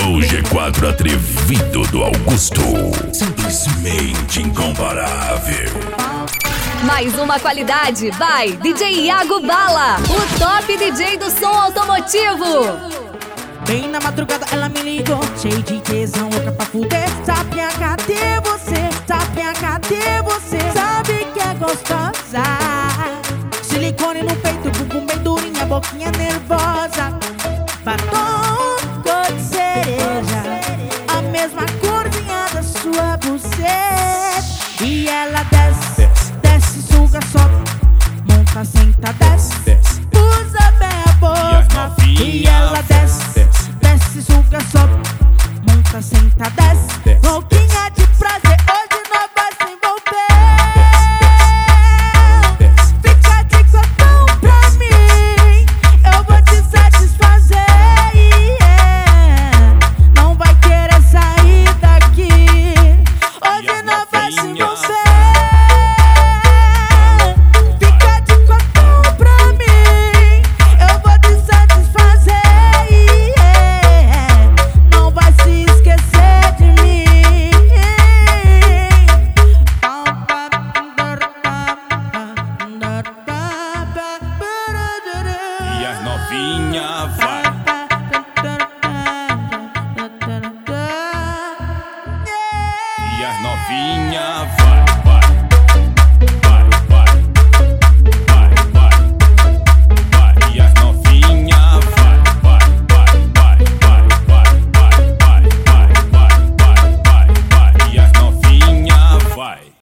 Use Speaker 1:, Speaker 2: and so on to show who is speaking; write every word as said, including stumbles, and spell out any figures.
Speaker 1: No G quatro atrevido do Augusto. Simplesmente incomparável.
Speaker 2: Mais uma qualidade, vai, D J Iago Bala, o top D J do som automotivo.
Speaker 3: Bem na madrugada ela me ligou, cheio de tesão, louca pra fuder. Sabe, cadê você? Sabe, cadê você? Sabe que é gostosa. Silicone no peito, bumbum bem durinha, boquinha nervosa. Batom cor de cereja, a mesma corzinha da sua buceta. E ela desce, desce, desce, suga, sobe, monta, senta, desce, desce, usa bem a boca. E, e ela desce, desce, desce, suga, sobe, monta, senta, desce, desce, louquinha de prazer, hoje nós vai se envolver. Fica de cotão pra mim, eu vou te satisfazer. Yeah. Não vai querer sair daqui, hoje nós vai se envolver.
Speaker 1: Novinha vai